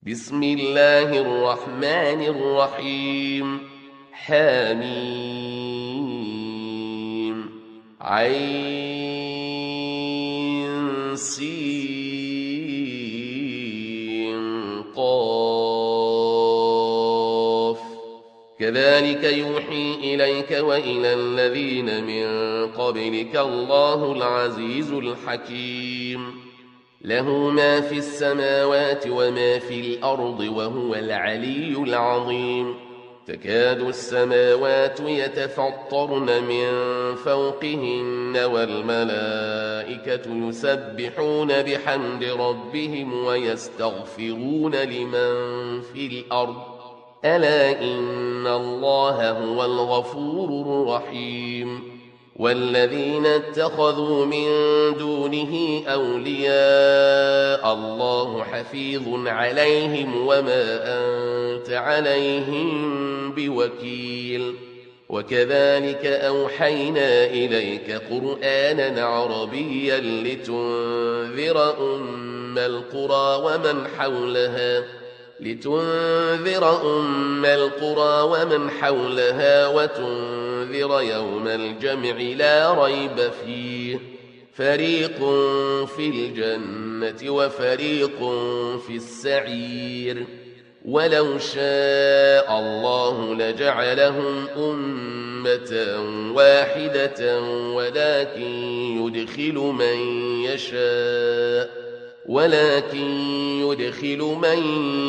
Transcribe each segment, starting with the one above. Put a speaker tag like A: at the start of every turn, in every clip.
A: بسم الله الرحمن الرحيم. حميم عين سين قاف. كذلك يوحي إليك وإلى الذين من قبلك الله العزيز الحكيم. له ما في السماوات وما في الأرض وهو العلي العظيم. تكاد السماوات يتفطرن من فوقهن والملائكة يسبحون بحمد ربهم ويستغفرون لمن في الأرض ألا إن الله هو الغفور الرحيم. والذين اتخذوا من دونه أولياء الله حفيظ عليهم وما أنت عليهم بوكيل. وكذلك أوحينا إليك قرآنا عربيا لتنذر أم القرى ومن حولها وتنذر يوم الجمع لا ريب فيه. فريق في الجنة وفريق في السعير. ولو شاء الله لجعلهم أمة واحدة ولكن يدخل من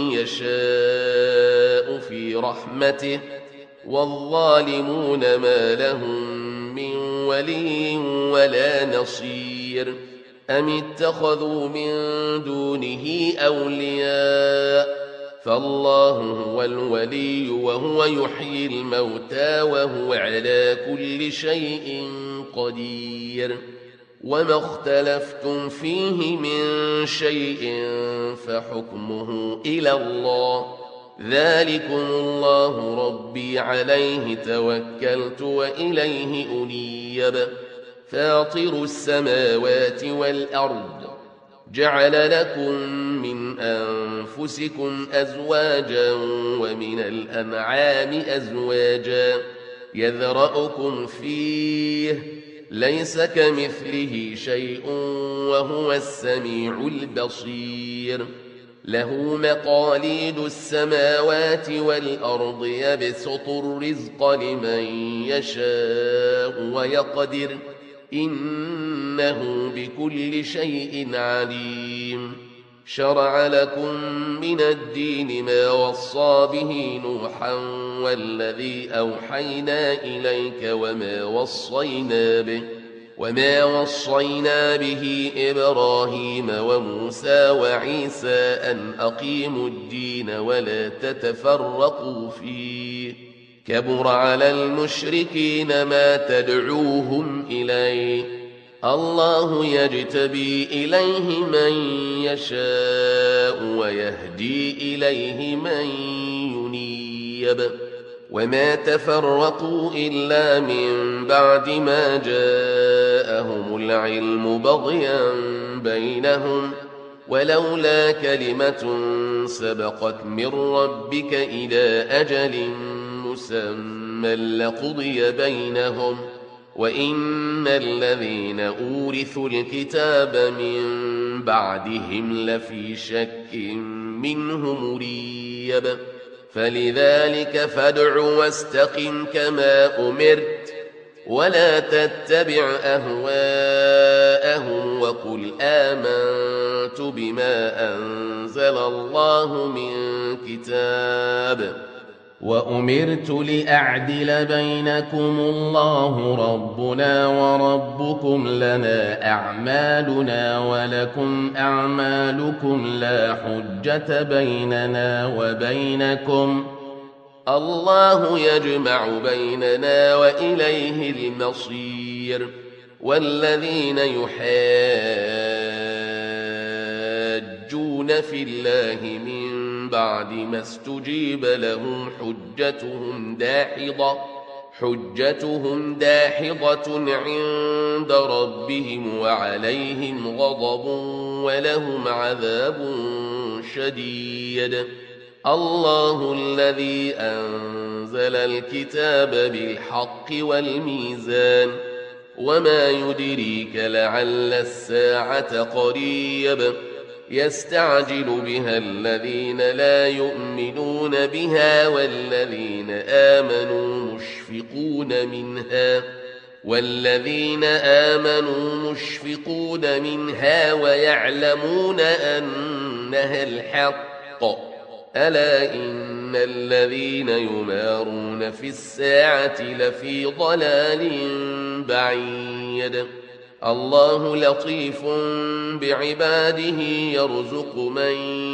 A: يشاء في رحمته. والظالمون ما لهم من ولي ولا نصير. أم اتخذوا من دونه أولياء فالله هو الولي وهو يحيي الموتى وهو على كل شيء قدير. وما اختلفتم فيه من شيء فحكمه إلى الله. ذلكم الله ربي عليه توكلت وإليه أنيب. فاطر السماوات والأرض جعل لكم من أنفسكم أزواجا ومن الأنعام أزواجا يذرأكم فيه ليس كمثله شيء وهو السميع البصير. له مقاليد السماوات والأرض يبسط الرزق لمن يشاء ويقدر إنه بكل شيء عليم. شرع لكم من الدين ما وصى به نوحا والذي أوحينا إليك وما وصينا به إبراهيم وموسى وعيسى أن أقيموا الدين ولا تتفرقوا فيه. كبر على المشركين ما تدعوهم إليه. الله يجتبي إليه من يشاء ويهدي إليه من ينيب. وما تفرقوا إلا من بعد ما جاءهم العلم بغيا بينهم ولولا كلمة سبقت من ربك إلى أجل مسمى لقضي بينهم وإن الذين أورثوا الكتاب من بعدهم لفي شك منه مريب. فلذلك فادع واستقم كما أمرت ولا تتبع أهواءهم وقل آمنت بما أنزل الله من كتاب وأمرت لأعدل بينكم الله ربنا وربكم لنا أعمالنا ولكم أعمالكم لا حجة بيننا وبينكم الله يجمع بيننا وإليه المصير. والذين يحاجون في الله من بعد ما استجيب لهم حجتهم داحضة عند ربهم وعليهم غضب ولهم عذاب شديد. الله الذي أنزل الكتاب بالحق والميزان وما يدريك لعل الساعة قريب يستعجل بها الذين لا يؤمنون بها والذين آمنوا مشفقون منها ويعلمون أنها الحق. ألا إن الذين يمارون في الساعة لفي ضلال بعيد. الله لطيف بعباده يرزق من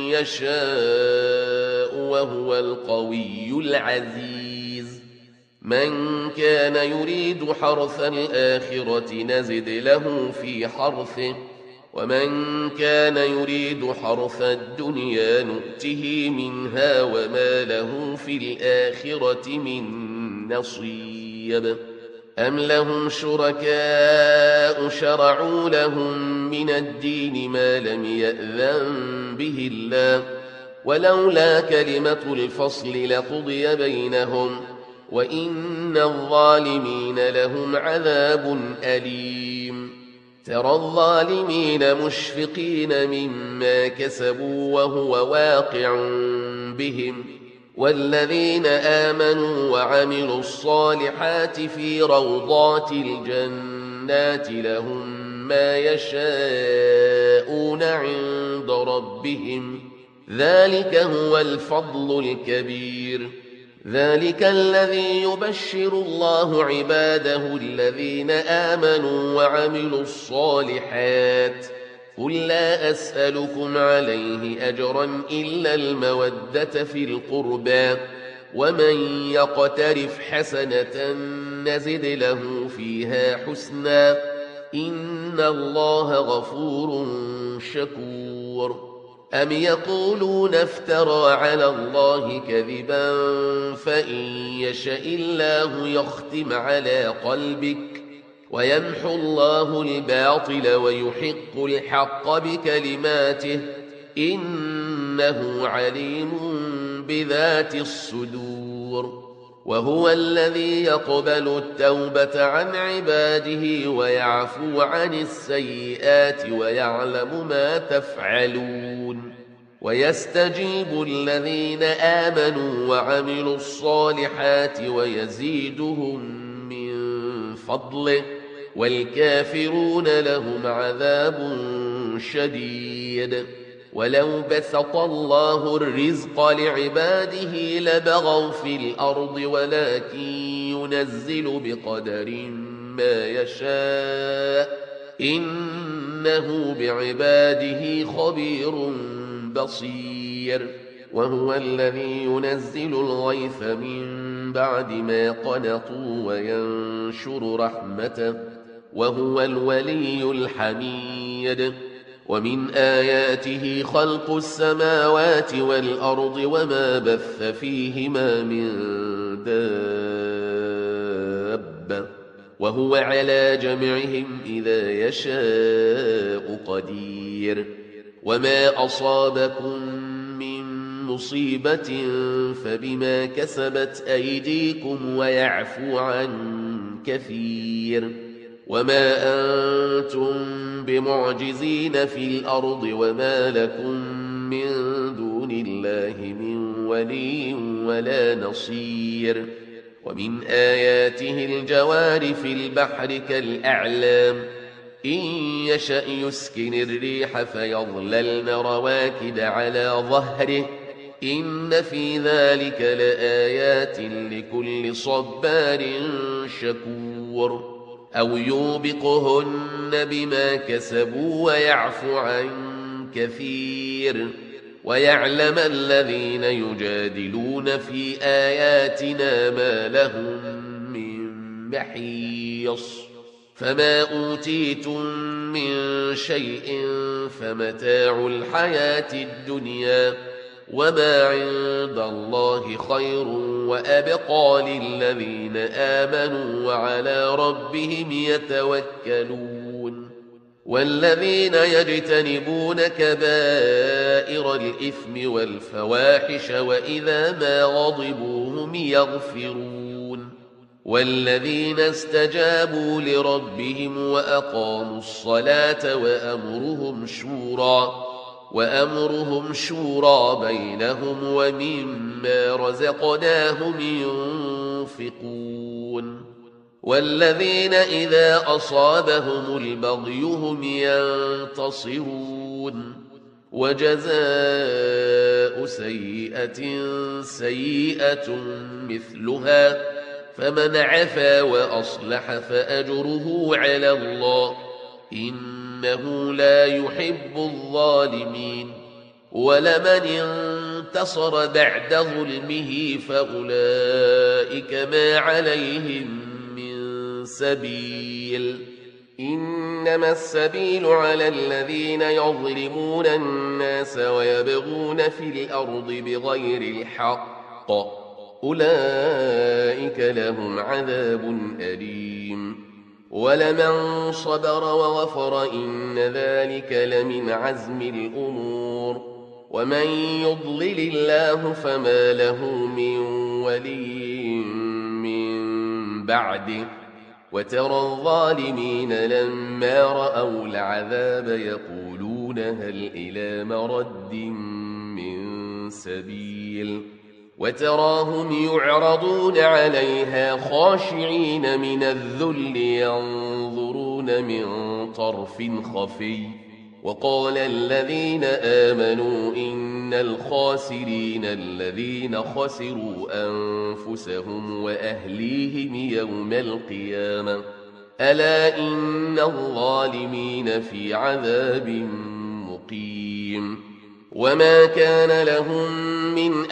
A: يشاء وهو القوي العزيز. من كان يريد حرث الآخرة نزد له في حرثه ومن كان يريد حرث الدنيا نؤته منها وما له في الآخرة من نصيب. أم لهم شركاء شرعوا لهم من الدين ما لم يأذن به الله ولولا كلمة الفصل لقضي بينهم وإن الظالمين لهم عذاب أليم. ترى الظالمين مشفقين مما كسبوا وهو واقع بهم والذين آمنوا وعملوا الصالحات في روضات الجنات لهم ما يشاءون عند ربهم ذلك هو الفضل الكبير. ذلك الذي يبشر الله عباده الذين آمنوا وعملوا الصالحات. قل لا أسألكم عليه أجرا إلا المودة في القربى ومن يقترف حسنة نزد له فيها حسنا إن الله غفور شكور. أم يقولون افترى على الله كذبا فإن يشاء الله يختم على قلبك ويمحو الله الباطل ويحق الحق بكلماته إنه عليم بذات الصدور. وهو الذي يقبل التوبة عن عباده ويعفو عن السيئات ويعلم ما تفعلون ويستجيب الذين آمنوا وعملوا الصالحات ويزيدهم من فضله والكافرون لهم عذاب شديد. ولو بسط الله الرزق لعباده لبغوا في الأرض ولكن ينزل بقدر ما يشاء إنه بعباده خبير بصير. وهو الذي ينزل الغيث من بعد ما قنطوا وينشر رحمته وهو الولي الحميد. ومن آياته خلق السماوات والأرض وما بث فيهما من دابة وهو على جمعهم إذا يشاء قدير. وما أصابكم من مصيبة فبما كسبت أيديكم ويعفو عن كثير. وما أنتم بمعجزين في الأرض وما لكم من دون الله من ولي ولا نصير. ومن آياته الجوار في البحر كالأعلام إن يشأ يسكن الريح فيظللن رواكد على ظهره إن في ذلك لآيات لكل صبار شكور. أو يوبقهن بما كسبوا ويعفو عن كثير. ويعلم الذين يجادلون في آياتنا ما لهم من محيص. فما أوتيتم من شيء فمتاع الحياة الدنيا وما عند الله خير وأبقى للذين آمنوا وعلى ربهم يتوكلون. والذين يجتنبون كبائر الإثم والفواحش وإذا ما غضبوا هم يغفرون والذين استجابوا لربهم وأقاموا الصلاة وأمرهم شورى بينهم ومما رزقناهم ينفقون والذين إذا أصابهم البغي هم ينتصرون وجزاء سيئة مثلها فمن عفا وأصلح فأجره على الله إنه لا يحب الظالمين ولمن انتصر بعد ظلمه فأولئك ما عليهم من سبيل إنما السبيل على الذين يظلمون الناس ويبغون في الأرض بغير الحق أولئك لهم عذاب أليم ولمن صبر وغفر إن ذلك لمن عزم الأمور ومن يضلل الله فما له من ولي من بعده وترى الظالمين لما رأوا العذاب يقولون هل إلى مرد من سبيل وتراهم يعرضون عليها خاشعين من الذل ينظرون من طرف خفي وقال الذين آمنوا إن الخاسرين الذين خسروا أنفسهم وأهليهم يوم القيامة ألا إن الظالمين في عذاب مقيم وما كان لهم من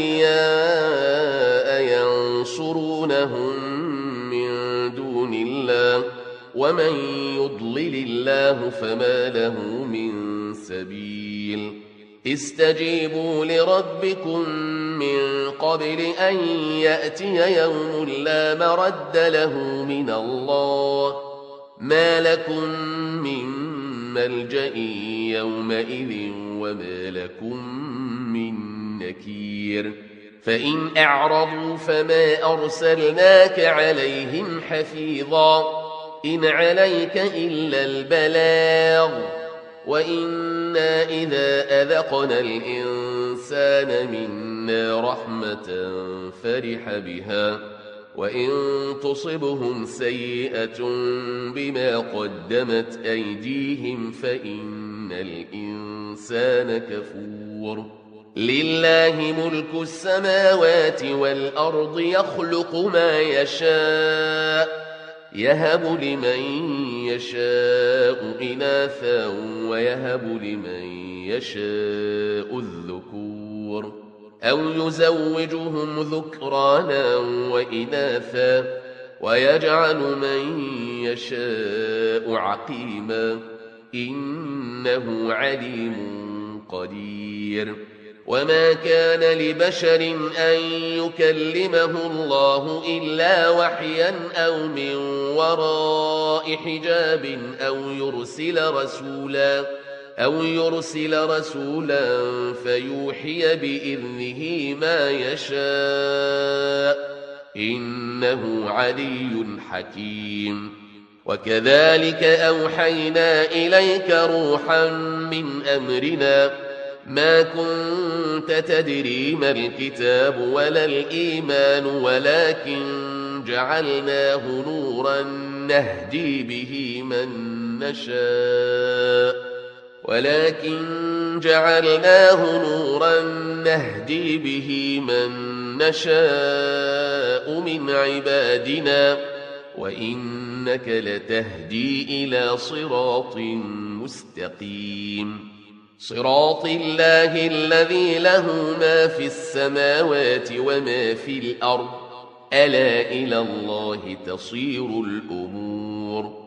A: أولياء ينصرونهم من دون الله ومن يضلل الله فما له من سبيل استجيبوا لربكم من قبل أن يأتي يوم لا مرد له من الله ما لكم من ملجأ يومئذ وما لكم من نكير فإن أعرضوا فما أرسلناك عليهم حفيظا إن عليك إلا البلاغ وإنا إذا أذقنا الإنسان منا رحمة فرح بها وإن تصبهم سيئة بما قدمت أيديهم فإن الإنسان كفور لله ملك السماوات والأرض يخلق ما يشاء يهب لمن يشاء إناثا ويهب لمن يشاء الذكور أو يزوجهم ذكرانا وإناثا ويجعل من يشاء عقيما إنه عليم قدير وما كان لبشر أن يكلمه الله إلا وحيا أو من وراء حجاب أو يرسل رسولا فيوحي بإذنه ما يشاء إنه علي حكيم وكذلك أوحينا إليك روحا من أمرنا ما كنت تدري ما الكتاب ولا الإيمان ولكن جعلناه نورا نهدي به من نشاء من عبادنا وإنك لتهدي إلى صراط مستقيم صراط الله الذي له ما في السماوات وما في الأرض ألا إلى الله تصير الأمور